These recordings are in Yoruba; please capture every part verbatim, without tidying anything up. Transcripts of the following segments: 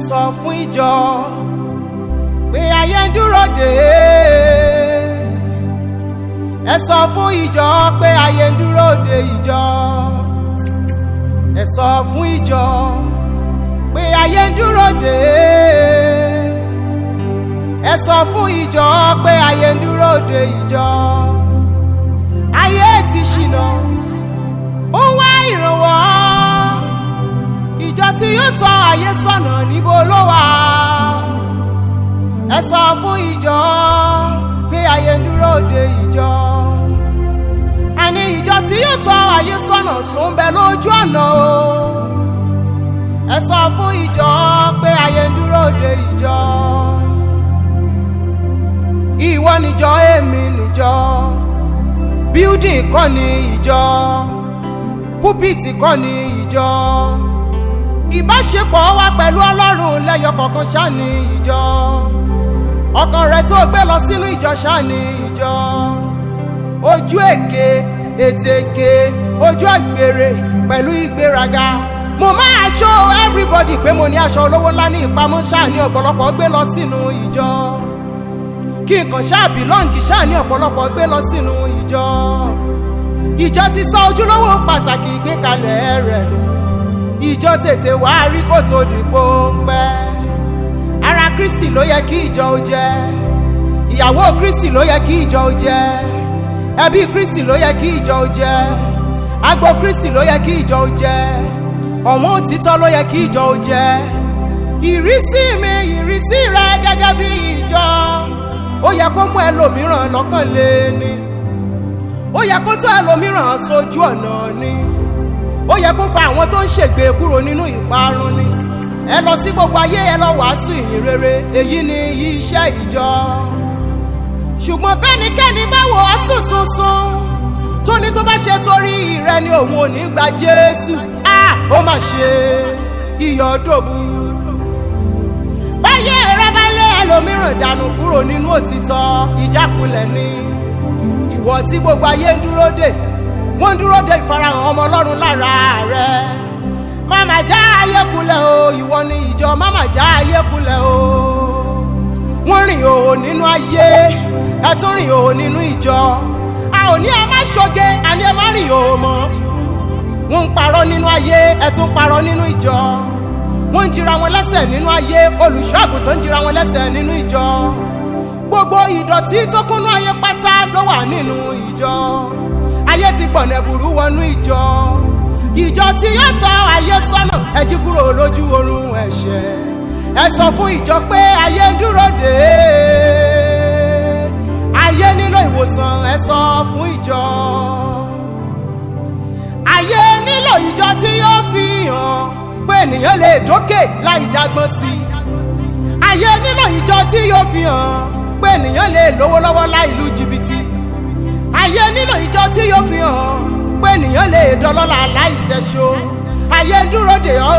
sọ fún ìjọ pé ayé ń dúró dè ẹ sọ fún ìjọ pé ayé ń dúró dè ìjọ ẹ sọ fún ìjọ pé ayé ń dúró dè ẹ sọ fún ìjọ pé ayé ń dúró dè ìjọ ayé ti ṣìnà ó wá ìrànwọ́ ìjọ tí yóò tọ́ ayé sọ́nà níbo ló wà ẹ sọ fún ìjọ pé ayé ń dúró dè ìjọ àní ìjọ tí yóò tọ́ ayé sọ́nà sùn bẹ lójú ọ̀nà o ẹ sọ fún ìjọ pé ayé ń dúró dè ìjọ ìwọ níjọ èmi níjọ building kọ́ ni ìjọ pulpit kọ́ ni ìjọ ìbáṣepọ̀ wa pẹ̀lú Ọlọ́run lẹ́yọ kọ̀ọ̀kan ṣáà ni ìjọ ọkàn rẹ tó gbé lọ sínú ìjọ ṣáà ni ìjọ ojú èké ètè èké ojú àgbèrè pẹ̀lú ìgbéraga mo máa show everybody pé mo ní aṣọ olówó ńlá ní ìpamọ́ ṣáà ní ọ̀pọ̀lọpọ̀ gbé lọ sínú ìjọ kí nǹkan ṣáà bìlọ́ǹgì ṣáà ní ọ̀pọ̀lọpọ̀ gbé lọ sínú ìjọ ìjọ ti sọ ojúlówó pàtàkì ìgbékalẹ̀ rẹ̀ nù ìjọ tètè wá rí kó tó di pọ́ńpẹ́ ara Kristi ló yẹ kí ìjọ ó jẹ́ ìyàwó Kristi ló yẹ kí ìjọ ó jẹ́ ẹbí Kristi ló yẹ kí ìjọ ó jẹ́ agbo Kristi ló yẹ kí ìjọ ó jẹ́ ọ̀wọ́n òtítọ́ ló yẹ kí ìjọ ó jẹ́ ìrísí mi ìrísí rẹ gẹ́gẹ́ bí ìjọ ó yẹ kó mú ẹlòmíràn lọ́kàn lé ní ó yẹ kó tó ẹlòmíràn sójú ọ̀nà ni ó yẹ kó fa àwọn tó ń ṣègbè kúrò nínú ìparun ni ẹ lọ sí gbogbo ayé ẹ lọ wàásù ìyìn rere èyí ni iṣẹ́ ìjọ ṣùgbọ́n bẹ́nikẹ́ni bá wò ó sùn sùn sùn tó ní tó bá ṣe torí rẹ ni òun ò ní gba Jésù á ó mà ṣe iyọ̀ dòbu báyé rẹ bá lé ẹlòmíràn dànù kúrò nínú òtítọ́ ìjákulẹ̀ ni ìwọ tí gbogbo ayé ń dúró dè wọ́n ń dúró dè ìfarahàn ọmọ Ọlọ́run lára rẹ máma já ayé kulẹ̀ o ìwọ ni ìjọ máma já ayé kulẹ̀ o wọ́n rìn òhò nínú ayé ẹ tún rìn òhò nínú ìjọ a ò ní ẹ má ṣoge àní ẹ má rìn òhò mọ́ wọ́n ń parọ́ nínú ayé ẹ tún parọ́ nínú ìjọ wọ́n ń jìra wọn lẹ́sẹ̀ nínú ayé olùṣọ́ àgùntàn ń jìra wọn lẹ́sẹ̀ nínú ìjọ gbogbo ìdọ̀tí tó kúnnú ayé pátá ló wà nínú ìjọ ayé ti gbọ̀nà ẹ̀bùrú wọnú ìjọ ìjọ tí yóò tọ́ ayé sọ́nà ẹ jí kúrò lójú oorun ẹ̀ṣẹ̀ ẹ sọ fún ìjọ pé ayé ń dúró dè ayé nílò ìwòsàn ẹ sọ fún ìjọ ayé nílò ìjọ tí yóò fi hàn pé ènìyàn lè dókè láì dágbọ́n sí ayé nílò ìjọ tí yóò fi hàn pé ènìyàn lè lówó lọ́wọ́ láì lu jìbìtì ayé nílò ìjọ tí yóò fi hàn pé ènìyàn lè dọlọ́lá láìṣẹ́ṣó ayé ń dúró dè ọ́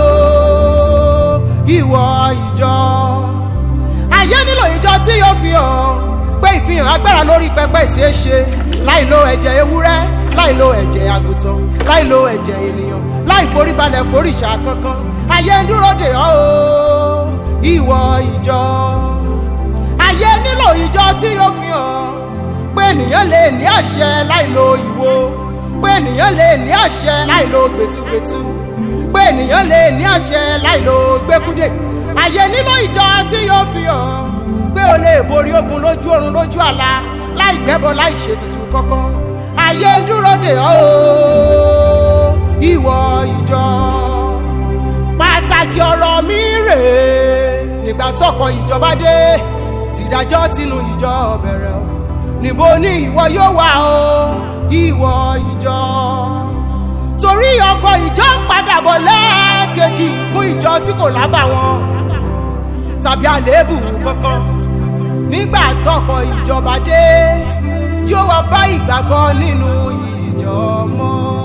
ìwọ ìjọ ayé nílò ìjọ tí yóò fi hàn pé ìfihàn agbára lórí pẹpẹ ìṣeéṣe láì lo ẹ̀jẹ̀ ewúrẹ́ láì lo ẹ̀jẹ̀ àgùntàn láì lo ẹ̀jẹ̀ ènìyàn láì foríbalẹ̀ foríṣà kankan ayé ń dúró dè ọ́ ìwọ ìjọ ayé nílò ìjọ tí yóò fi hàn pé ènìyàn lè ní àṣẹ láì lo ìwo pé ènìyàn lè ní àṣẹ láì lo gbẹtugbẹtu pé ènìyàn lè ní àṣẹ láì lo gbẹkúdè ayé nílò ìjọ tí yóò fi hàn pé o lè borí ogun lójú oorun lójú àlá láì gbẹ́bọ láì ṣètùtù kankan ayé ń dúró dè ọ́ ìwọ ìjọ pàtàkì ọ̀rọ̀ mi rèé nígbà tọkọ ìjọba dé tìdájọ́ tinú ìjọ bẹ̀rẹ̀ o níbo ni ìwọ yóò wà o ìwọ ìjọ torí ọkọ ìjọ ń padà bọ̀ lẹ́ẹ̀kejì fún ìjọ tí kò lábàwọ́n tàbí àléébù kankan nígbà tọkọ ìjọba dé yóò wá bá ìgbàgbọ́ nínú ìjọ mọ́.